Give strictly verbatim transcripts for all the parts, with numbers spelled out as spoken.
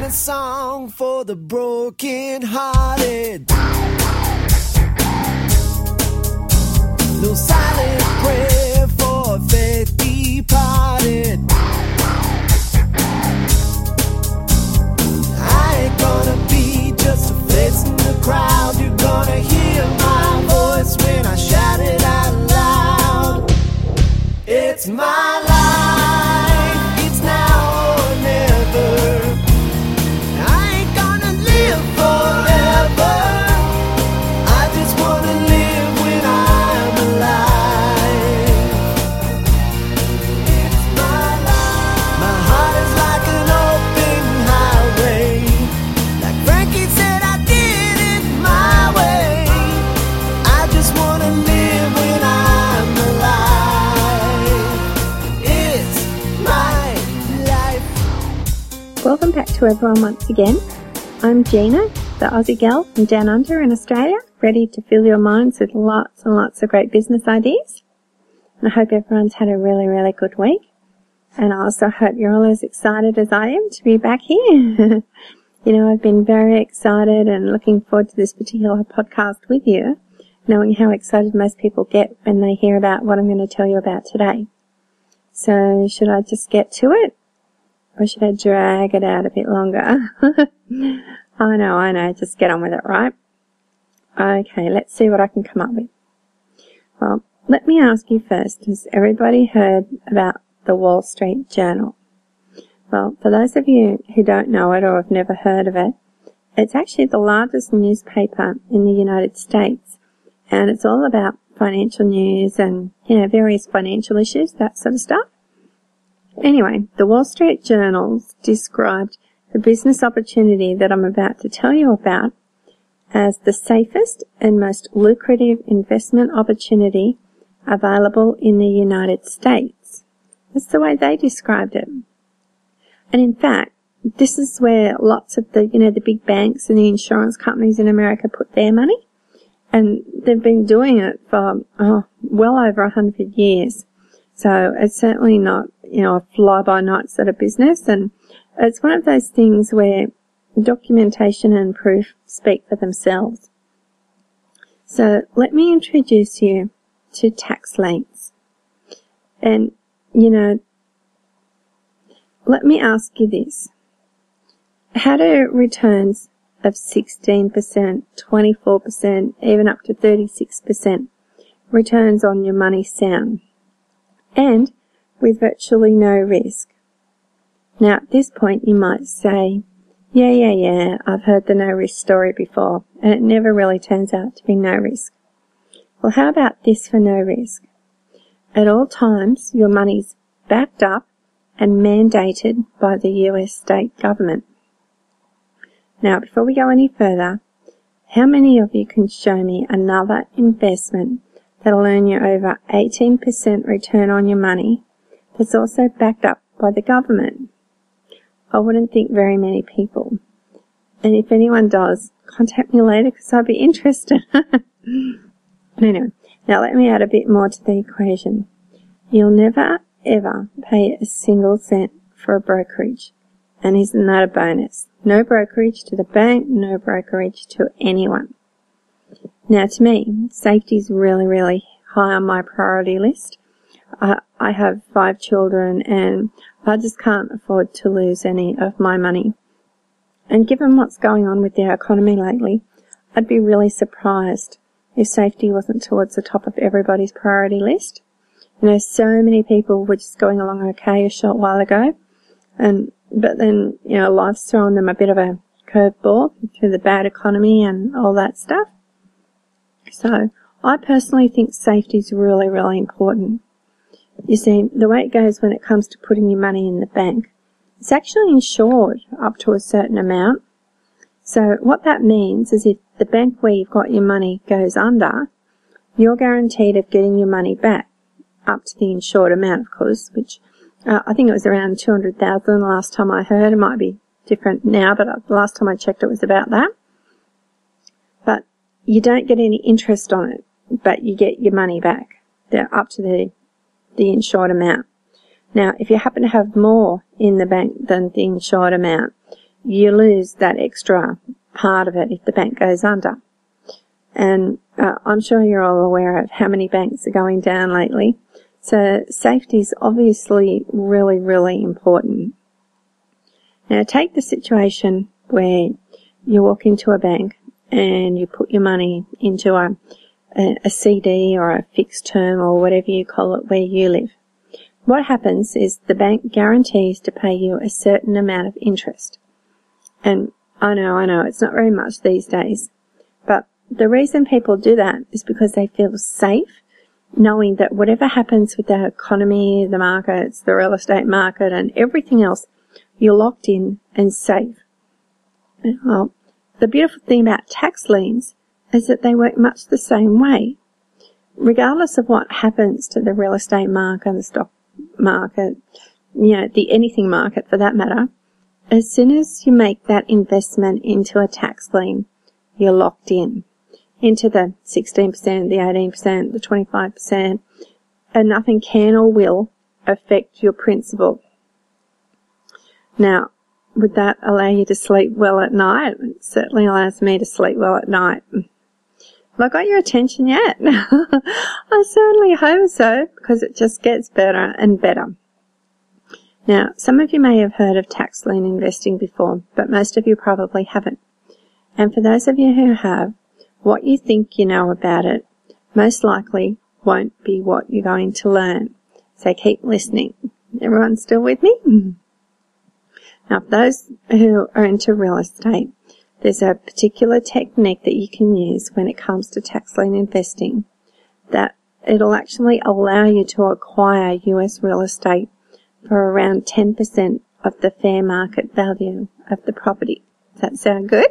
a song for the broken hearted. No silent prayer for faith departed. I ain't gonna be just a face in the crowd. You're gonna hear my voice when I shout it out loud. It's my life, it's now or never. I ain't gonna live forever. I just wanna live when I'm alive. It's my life. My heart is like an open highway. Like Frankie said, I did it my way. I just wanna live when I'm alive. It's my life. Welcome back to everyone once again. I'm Gina, the Aussie gal from down under in Australia, ready to fill your minds with lots and lots of great business ideas. And I hope everyone's had a really, really good week. And I also hope you're all as excited as I am to be back here. You know, I've been very excited and looking forward to this particular podcast with you, knowing how excited most people get when they hear about what I'm going to tell you about today. So should I just get to it? Or should I drag it out a bit longer? I know, I know, just get on with it, right? Okay, let's see what I can come up with. Well, let me ask you first, has everybody heard about the Wall Street Journal? Well, for those of you who don't know it or have never heard of it, it's actually the largest newspaper in the United States, and it's all about financial news and, you know, various financial issues, that sort of stuff. Anyway, the Wall Street Journal described the business opportunity that I'm about to tell you about as the safest and most lucrative investment opportunity available in the United States. That's the way they described it. And in fact, this is where lots of the, you know, the big banks and the insurance companies in America put their money. And they've been doing it for, oh, well over a hundred years. So it's certainly not, you know, a fly-by-night sort of business. And it's one of those things where documentation and proof speak for themselves. So let me introduce you to tax liens. And, you know, let me ask you this. How do returns of sixteen percent, twenty-four percent, even up to thirty-six percent returns on your money sound? And with virtually no risk. Now, at this point, you might say, yeah, yeah, yeah, I've heard the no risk story before, and it never really turns out to be no risk. Well, how about this for no risk? At all times, your money's backed up and mandated by the U S state government. Now, before we go any further, how many of you can show me another investment that'll earn you over eighteen percent return on your money that's also backed up by the government? I wouldn't think very many people. And if anyone does, contact me later because I'd be interested. Anyway, now let me add a bit more to the equation. You'll never, ever pay a single cent for a brokerage. And isn't that a bonus? No brokerage to the bank, no brokerage to anyone. Now, to me, safety is really, really high on my priority list. Uh, I have five children and I just can't afford to lose any of my money. And given what's going on with the economy lately, I'd be really surprised if safety wasn't towards the top of everybody's priority list. You know, so many people were just going along okay a short while ago, and but then, you know, life's thrown them a bit of a curveball through the bad economy and all that stuff. So I personally think safety is really, really important. You see, the way it goes when it comes to putting your money in the bank, it's actually insured up to a certain amount. So what that means is if the bank where you've got your money goes under, you're guaranteed of getting your money back up to the insured amount, of course, which uh, I think it was around two hundred thousand dollars the last time I heard. It might be different now, but the last time I checked it was about that. But you don't get any interest on it, but you get your money back. They're up to the, the insured amount. Now, if you happen to have more in the bank than the insured amount, you lose that extra part of it if the bank goes under. And uh, I'm sure you're all aware of how many banks are going down lately. So safety is obviously really, really important. Now take the situation where you walk into a bank and you put your money into a, a, a C D or a fixed term or whatever you call it where you live. What happens is the bank guarantees to pay you a certain amount of interest. And I know, I know, it's not very much these days, but the reason people do that is because they feel safe, knowing that whatever happens with the economy, the markets, the real estate market and everything else, you're locked in and safe. Well, the beautiful thing about tax liens is that they work much the same way. Regardless of what happens to the real estate market, the stock market, you know, the anything market for that matter, as soon as you make that investment into a tax lien, you're locked in into the sixteen percent, the eighteen percent, the twenty-five percent, and nothing can or will affect your principal. Now, would that allow you to sleep well at night? It certainly allows me to sleep well at night. Have I got your attention yet? I certainly hope so, because it just gets better and better. Now, some of you may have heard of tax lien investing before, but most of you probably haven't. And for those of you who have, what you think you know about it most likely won't be what you're going to learn. So keep listening. Everyone still with me? Now, for those who are into real estate, there's a particular technique that you can use when it comes to tax lien investing that it'll actually allow you to acquire U S real estate for around ten percent of the fair market value of the property. Does that sound good?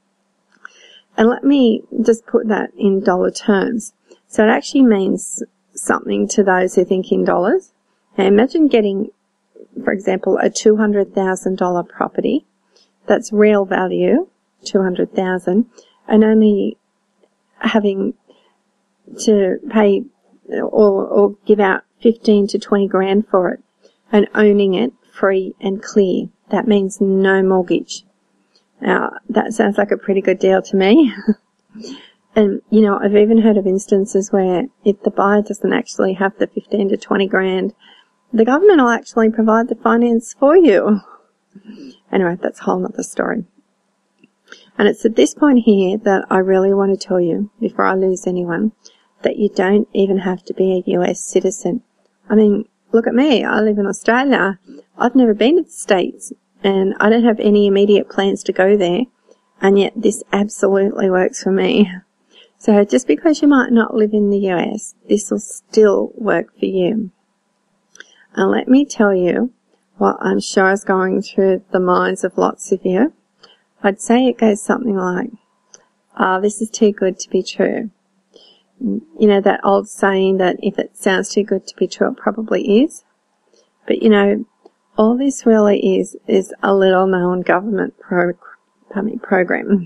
And let me just put that in dollar terms. So it actually means something to those who think in dollars. Now imagine getting, for example, a two hundred thousand dollars property. That's real value, two hundred thousand dollars, and only having to pay or, or give out fifteen to twenty grand for it, and owning it free and clear. That means no mortgage. Now, that sounds like a pretty good deal to me. And, you know, I've even heard of instances where if the buyer doesn't actually have the fifteen to twenty grand, the government will actually provide the finance for you. Anyway, that's a whole nother story. And it's at this point here that I really want to tell you, before I lose anyone, that you don't even have to be a U S citizen. I mean, look at me. I live in Australia. I've never been to the States, and I don't have any immediate plans to go there, and yet this absolutely works for me. So just because you might not live in the U S, this will still work for you. And let me tell you what I'm sure is going through the minds of lots of you. I'd say it goes something like, oh, this is too good to be true. You know, that old saying that if it sounds too good to be true, it probably is. But, you know, all this really is, is a little known government pro, pardon me, program.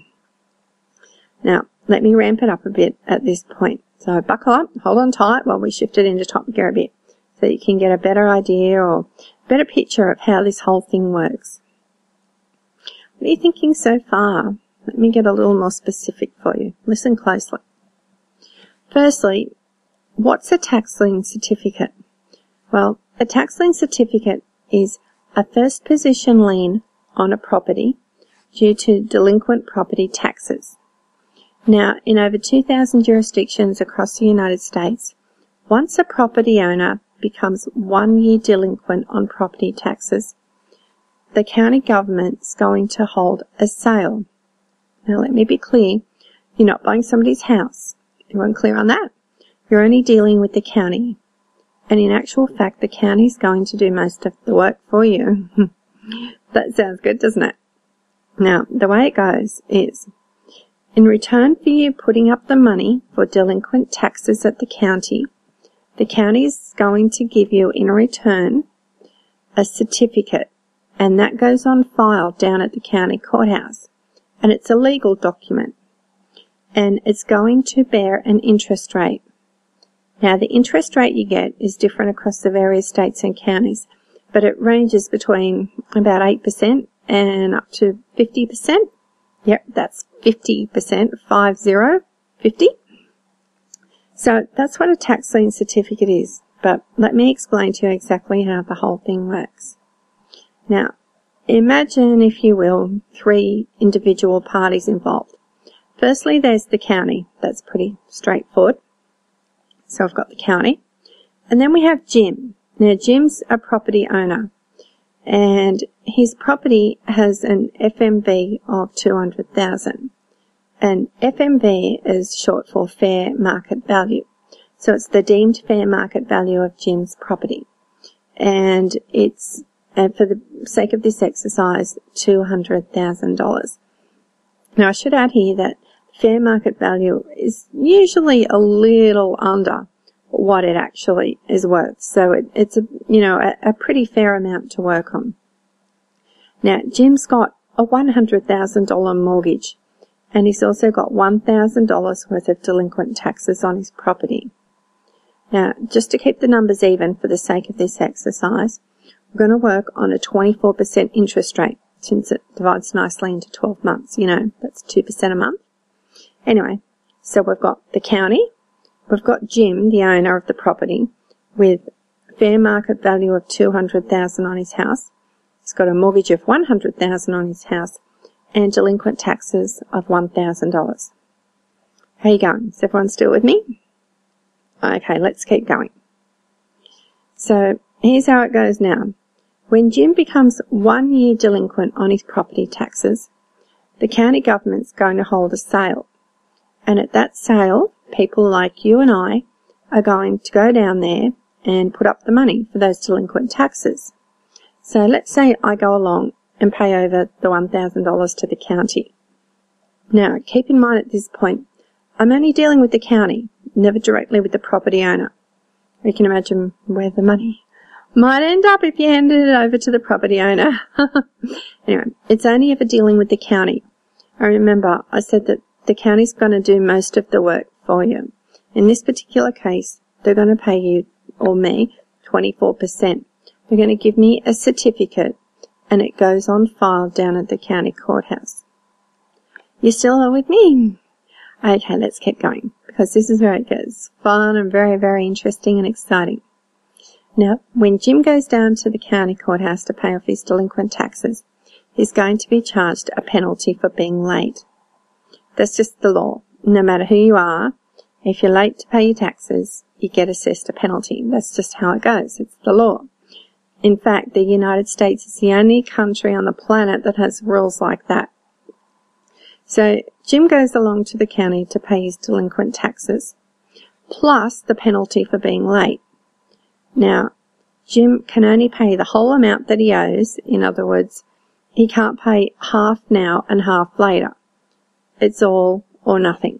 Now, let me ramp it up a bit at this point. So buckle up, hold on tight while we shift it into top gear a bit, so you can get a better idea or better picture of how this whole thing works. What are you thinking so far? Let me get a little more specific for you. Listen closely. Firstly, what's a tax lien certificate? Well, a tax lien certificate is a first position lien on a property due to delinquent property taxes. Now, in over two thousand jurisdictions across the United States, once a property owner becomes one year delinquent on property taxes, the county government's going to hold a sale. Now, let me be clear. You're not buying somebody's house. Everyone clear on that? You're only dealing with the county. And in actual fact, the county's going to do most of the work for you. That sounds good, doesn't it? Now, the way it goes is, in return for you putting up the money for delinquent taxes at the county, the county is going to give you in return a certificate, and that goes on file down at the county courthouse. And it's a legal document, and it's going to bear an interest rate. Now, the interest rate you get is different across the various states and counties, but it ranges between about eight percent and up to fifty percent. Yep, that's fifty percent, five zero, fifty. So that's what a tax lien certificate is, but let me explain to you exactly how the whole thing works. Now, imagine, if you will, three individual parties involved. Firstly, there's the county. That's pretty straightforward. So I've got the county. And then we have Jim. Now, Jim's a property owner, and his property has an F M V of two hundred thousand dollars. And F M V is short for fair market value. So it's the deemed fair market value of Jim's property. And it's, and for the sake of this exercise, two hundred thousand dollars. Now, I should add here that fair market value is usually a little under what it actually is worth. So it, it's a, you know, a, a pretty fair amount to work on. Now, Jim's got a one hundred thousand dollars mortgage, and he's also got one thousand dollars worth of delinquent taxes on his property. Now, just to keep the numbers even for the sake of this exercise, we're going to work on a twenty-four percent interest rate, since it divides nicely into twelve months. You know, that's two percent a month. Anyway, so we've got the county, we've got Jim, the owner of the property, with fair market value of two hundred thousand dollars on his house. He's got a mortgage of one hundred thousand dollars on his house and delinquent taxes of one thousand dollars. How are you going? Is everyone still with me? Okay, let's keep going. So here's how it goes now. When Jim becomes one year delinquent on his property taxes, the county government's going to hold a sale. And at that sale, people like you and I are going to go down there and put up the money for those delinquent taxes. So let's say I go along and pay over the one thousand dollars to the county. Now, keep in mind at this point, I'm only dealing with the county, never directly with the property owner. You can imagine where the money might end up if you handed it over to the property owner. Anyway, it's only ever dealing with the county. I remember I said that the county's going to do most of the work for you. In this particular case, they're going to pay you, or me, twenty-four percent. They're going to give me a certificate, and it goes on file down at the county courthouse. You still are with me? Okay, let's keep going, because this is where it gets fun and very, very interesting and exciting. Now, when Jim goes down to the county courthouse to pay off his delinquent taxes, he's going to be charged a penalty for being late. That's just the law. No matter who you are, if you're late to pay your taxes, you get assessed a penalty. That's just how it goes. It's the law. In fact, the United States is the only country on the planet that has rules like that. So Jim goes along to the county to pay his delinquent taxes, plus the penalty for being late. Now, Jim can only pay the whole amount that he owes. In other words, he can't pay half now and half later. It's all or nothing.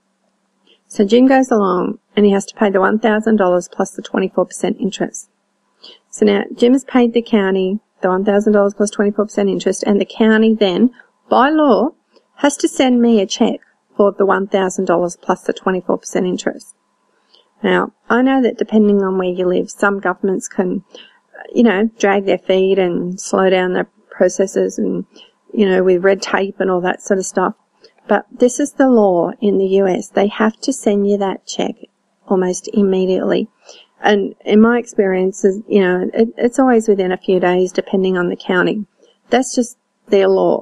So Jim goes along and he has to pay the one thousand dollars plus the twenty-four percent interest. So now Jim has paid the county the one thousand dollars plus twenty-four percent interest, and the county then, by law, has to send me a check for the one thousand dollars plus the twenty-four percent interest. Now, I know that depending on where you live, some governments can, you know, drag their feet and slow down their processes and, you know, with red tape and all that sort of stuff. But this is the law in the U S. They have to send you that check almost immediately. And in my experience, you know, it, it's always within a few days depending on the county. That's just their law.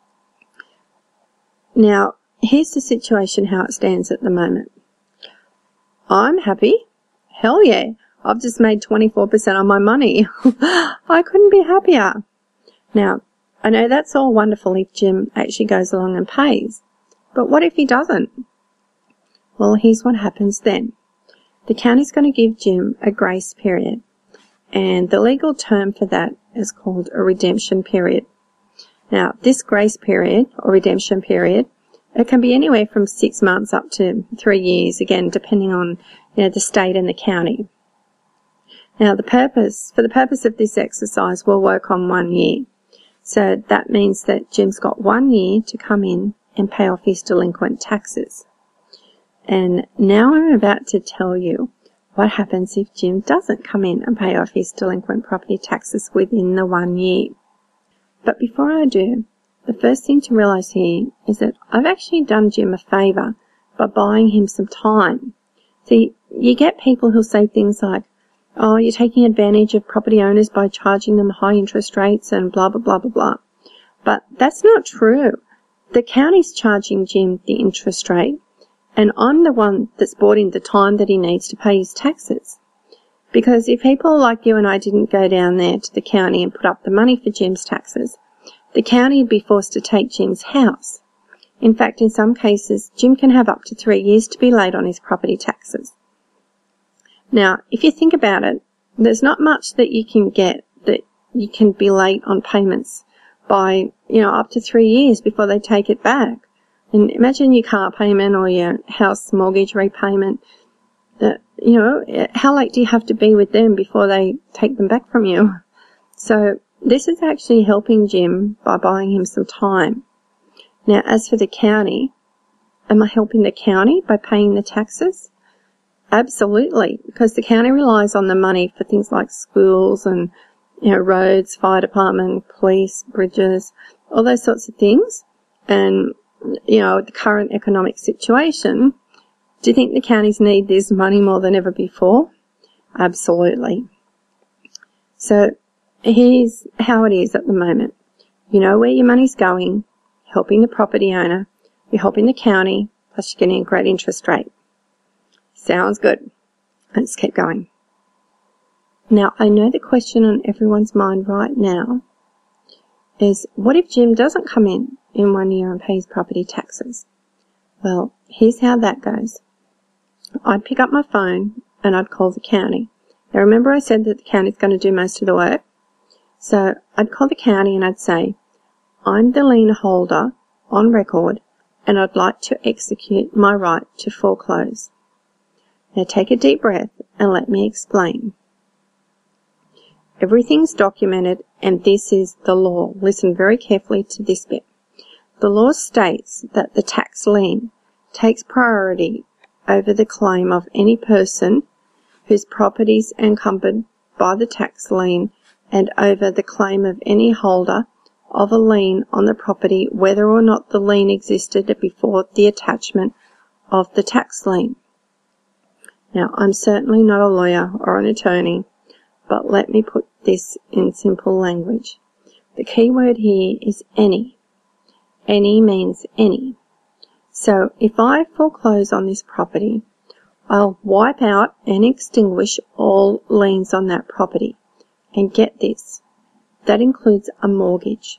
Now, here's the situation how it stands at the moment. I'm happy. Hell yeah. I've just made twenty-four percent on my money. I couldn't be happier. Now, I know that's all wonderful if Jim actually goes along and pays. But what if he doesn't? Well, here's what happens then. The county's going to give Jim a grace period. And the legal term for that is called a redemption period. Now, this grace period or redemption period, it can be anywhere from six months up to three years, again, depending on, you know, the state and the county. Now, the purpose, for the purpose of this exercise, we'll work on one year. So that means that Jim's got one year to come in and pay off his delinquent taxes. And now I'm about to tell you what happens if Jim doesn't come in and pay off his delinquent property taxes within the one year. But before I do, the first thing to realise here is that I've actually done Jim a favour by buying him some time. See, you get people who'll say things like, oh, you're taking advantage of property owners by charging them high interest rates and blah, blah, blah, blah, blah. But that's not true. The county's charging Jim the interest rate, and I'm the one that's bought in the time that he needs to pay his taxes. Because if people like you and I didn't go down there to the county and put up the money for Jim's taxes, the county would be forced to take Jim's house. In fact, in some cases, Jim can have up to three years to be late on his property taxes. Now, if you think about it, there's not much that you can get that you can be late on payments by, you know, up to three years before they take it back. And imagine your car payment or your house mortgage repayment. That, you know, how late do you have to be with them before they take them back from you? So this is actually helping Jim by buying him some time. Now, as for the county, am I helping the county by paying the taxes? Absolutely, because the county relies on the money for things like schools and, you know, roads, fire department, police, bridges, all those sorts of things. And, you know, the current economic situation, do you think the counties need this money more than ever before? Absolutely. So here's how it is at the moment. You know where your money's going, helping the property owner, you're helping the county, plus you're getting a great interest rate. Sounds good. Let's keep going. Now, I know the question on everyone's mind right now is, what if Jim doesn't come in in one year and pays property taxes? Well, here's how that goes. I'd pick up my phone and I'd call the county. Now, remember I said that the county's going to do most of the work? So I'd call the county and I'd say, I'm the lien holder on record and I'd like to execute my right to foreclose. Now take a deep breath and let me explain. Everything's documented and this is the law. Listen very carefully to this bit. The law states that the tax lien takes priority over the claim of any person whose property is encumbered by the tax lien and over the claim of any holder of a lien on the property, whether or not the lien existed before the attachment of the tax lien. Now, I'm certainly not a lawyer or an attorney, but let me put this in simple language. The key word here is any. Any means any. So if I foreclose on this property, I'll wipe out and extinguish all liens on that property. And get this, that includes a mortgage.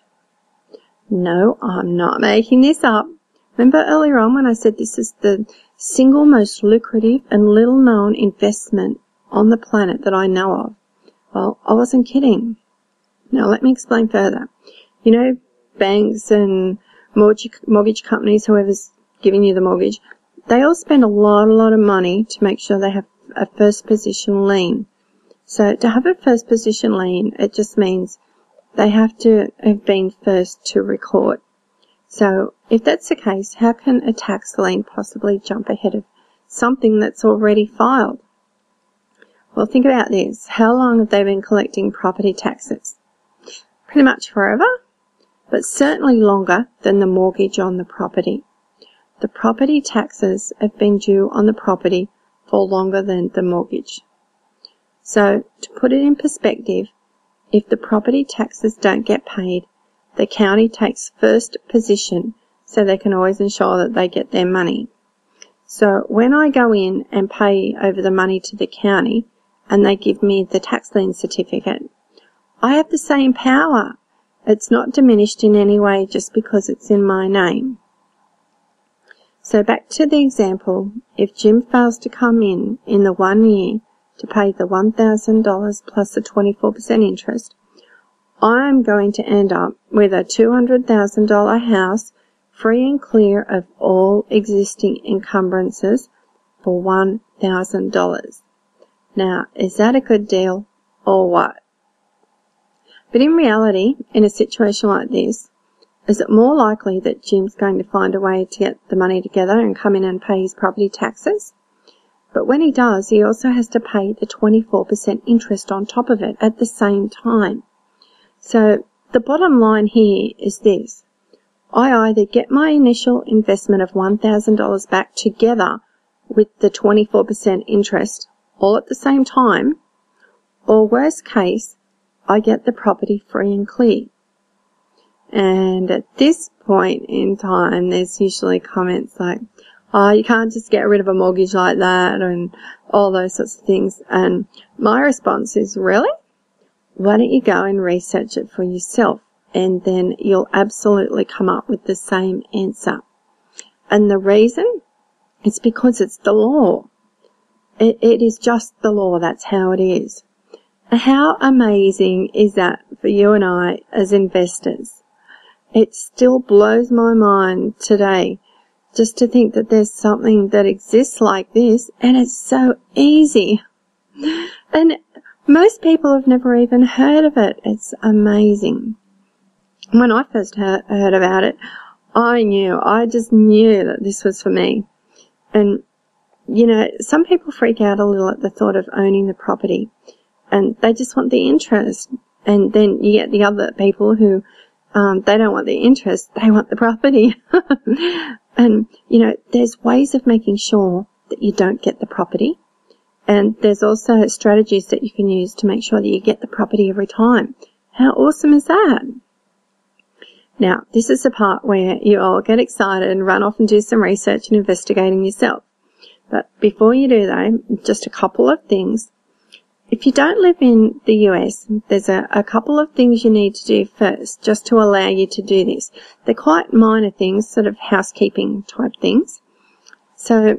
No, I'm not making this up. Remember earlier on when I said this is the single most lucrative and little known investment on the planet that I know of? Well, I wasn't kidding. Now let me explain further. You know, banks and mortgage, mortgage companies, whoever's giving you the mortgage, they all spend a lot, a lot of money to make sure they have a first position lien. So to have a first position lien, it just means they have to have been first to record. So if that's the case, how can a tax lien possibly jump ahead of something that's already filed? Well, think about this. How long have they been collecting property taxes? Pretty much forever, but certainly longer than the mortgage on the property. The property taxes have been due on the property for longer than the mortgage. So to put it in perspective, if the property taxes don't get paid, the county takes first position so they can always ensure that they get their money. So when I go in and pay over the money to the county and they give me the tax lien certificate, I have the same power. It's not diminished in any way just because it's in my name. So back to the example, if Jim fails to come in in the one year to pay the one thousand dollars plus the twenty-four percent interest, I'm going to end up with a two hundred thousand dollars house free and clear of all existing encumbrances for one thousand dollars. Now, is that a good deal or what? But in reality, in a situation like this, is it more likely that Jim's going to find a way to get the money together and come in and pay his property taxes? But when he does, he also has to pay the twenty-four percent interest on top of it at the same time. So the bottom line here is this. I either get my initial investment of one thousand dollars back together with the twenty-four percent interest all at the same time, or worst case, I get the property free and clear. And at this point in time, there's usually comments like, oh, you can't just get rid of a mortgage like that and all those sorts of things. And my response is, really? Why don't you go and research it for yourself? And then you'll absolutely come up with the same answer. And the reason? It's because it's the law. It, it is just the law. That's how it is. How amazing is that for you and I as investors? It still blows my mind today just to think that there's something that exists like this, and it's so easy. And most people have never even heard of it. It's amazing. When I first heard, heard about it, I knew, I just knew that this was for me. And, you know, some people freak out a little at the thought of owning the property, and they just want the interest. And then you get the other people who, um, they don't want the interest, they want the property. And, you know, there's ways of making sure that you don't get the property. And there's also strategies that you can use to make sure that you get the property every time. How awesome is that? Now, this is the part where you all get excited and run off and do some research and investigating yourself. But before you do though, just a couple of things. If you don't live in the U S, there's a, a couple of things you need to do first just to allow you to do this. They're quite minor things, sort of housekeeping type things. So,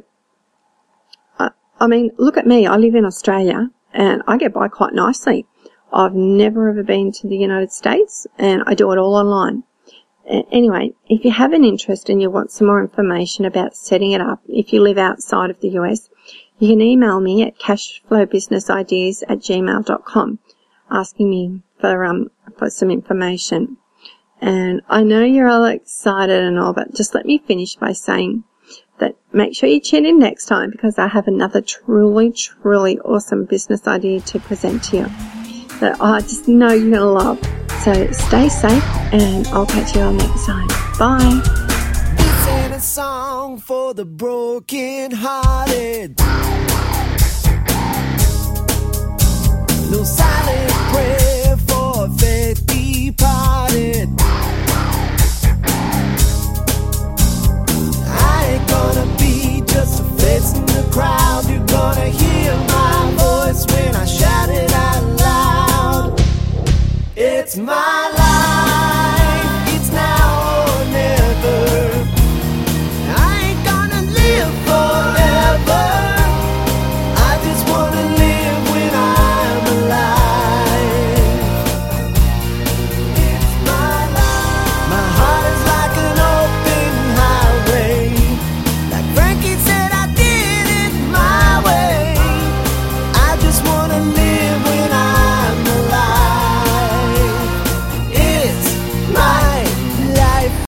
I, I mean, look at me. I live in Australia and I get by quite nicely. I've never ever been to the United States and I do it all online. Anyway, if you have an interest and you want some more information about setting it up, if you live outside of the U S, you can email me at cashflowbusinessideas at gmail dot com asking me for, um, for some information. And I know you're all excited and all, but just let me finish by saying that make sure you tune in next time because I have another truly, truly awesome business idea to present to you that I just know you're going to love. So stay safe and I'll catch you all next time. Bye. This ain't a song for the broken hearted. No silent prayer for faith departed.